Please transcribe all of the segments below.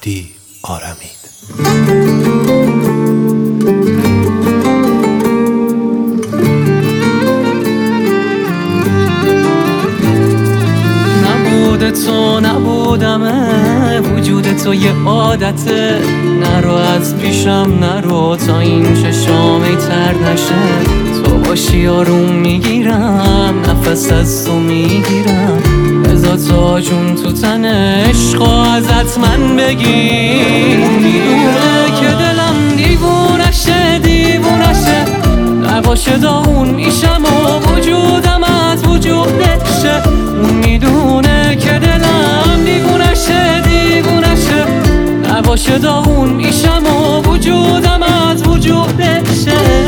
شادی آرمید. تو نبودمه، وجود تو یه عادته. نرو از پیشم نرو تا این چشامه تر نشه. تو باشی آروم میگیرم، نفس از تو میگیرم. بذار تا جون تو تن عشقا ازت من بگیر. میدونه که دلم دیوونشه دیوونشه، نباشه داغون میشم و وجودم از وجود نشه. اون میدونه که دلم دیوونشه دیوونشه، نباشه داغون میشم و وجودم از وجود نشه.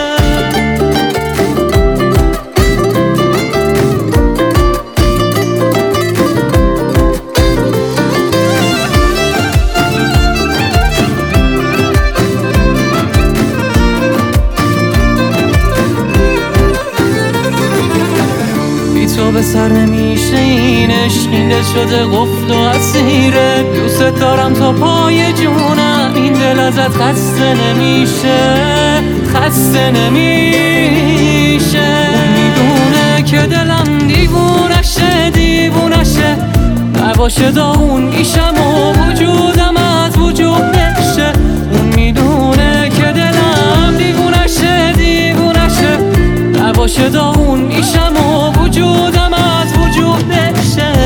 تو به سر نمیشه این عشق، این دل شده قفل و اسیره. دوست دارم تا پای جونم، این دل ازت خسته نمیشه خسته نمیشه. میدونه که دلم دیوونشه دیوونشه، نباشه داغون میشم و وجودم از وجود نشه. اون میدونه که دلم دیوونشه دیوونشه، نباشه داغون میشم و وجودم از وجود نشه.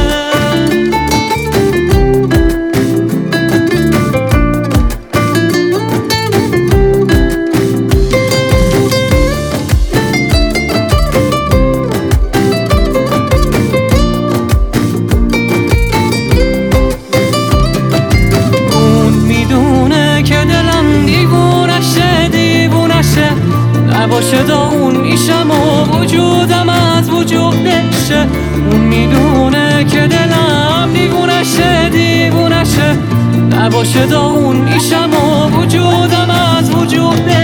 اون میدونه که دلم دیوونشه دیوونشه، نباشه داغون میشم و وجودم از وجود نشه. اون میدونه که دلم دیوونشه دیوونشه، نباشه داغون میشم و وجودم از وجود نشه.